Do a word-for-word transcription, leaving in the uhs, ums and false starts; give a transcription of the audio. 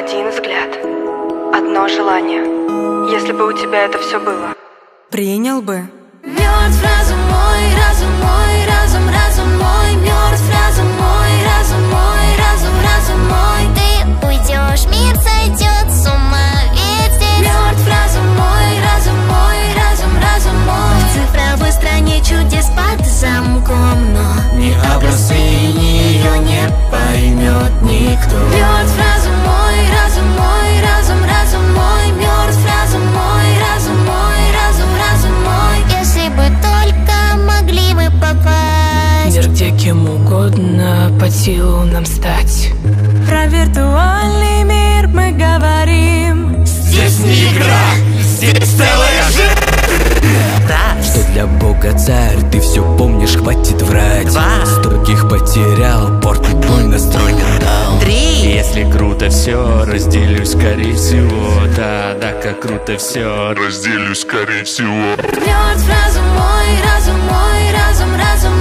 Один взгляд, одно желание. Если бы у тебя это все было, принял бы. Мертв разум мой, разум мой, разум, разум мой. Мертв разум мой, разум мой, разум, разум мой. Ты уйдешь, мир сойдет с ума, ведь здесь мертв разум мой, разум мой, разум, разум мой. В цифровой стране чудес под замком, но ни образцы, ни ее не поймет никто. Мертв разум мой, разум мой, разум, разум мой. Мертв разум мой, разум мой, разум, разум мой. если бы только могли мы попасть Мир, где кем угодно под силу нам стать. Про виртуальный мир мы говорим. Здесь не игра, здесь целая жизнь. Раз. Что для Бога царь, ты все помнишь, хватит врать. Два. Стольких потерял, портит твой настрой ментал. Три. Если круто все, разделю скорее всего. Да, да, как круто все, разделю скорее всего. Мертв разум мой, разум мой, разум, разум